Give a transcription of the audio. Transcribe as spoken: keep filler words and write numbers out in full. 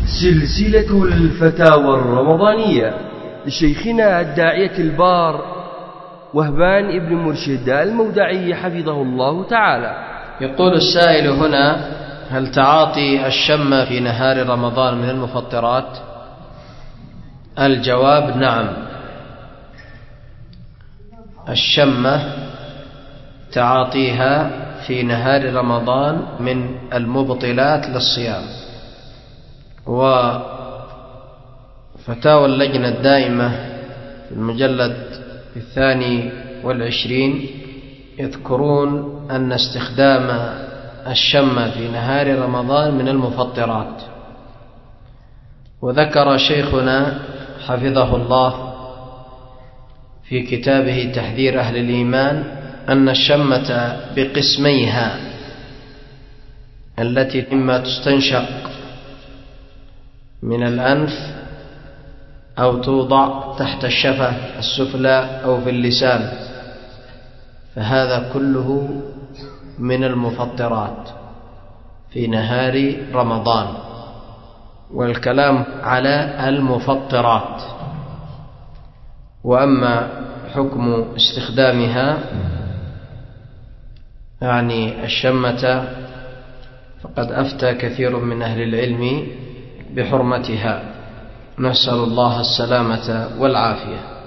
سلسلة الفتاوى الرمضانية لشيخنا الداعية البار وهبان ابن مرشد المودعي حفظه الله تعالى. يقول السائل هنا: هل تعاطي الشم في نهار رمضان من المفطرات؟ الجواب: نعم، الشمة تعاطيها في نهار رمضان من المبطلات للصيام. وفتاوى اللجنة الدائمة في المجلد الثاني والعشرين يذكرون أن استخدام الشم في نهار رمضان من المفطرات. وذكر شيخنا حفظه الله في كتابه تحذير أهل الإيمان أن الشمة بقسميها التي إما تستنشق من الأنف أو توضع تحت الشفة السفلى أو في اللسان، فهذا كله من المفطرات في نهار رمضان، والكلام على المفطرات. وأما حكم استخدامها يعني الشمة فقد أفتى كثير من أهل العلم بحرمتها، نسأل الله السلامة والعافية.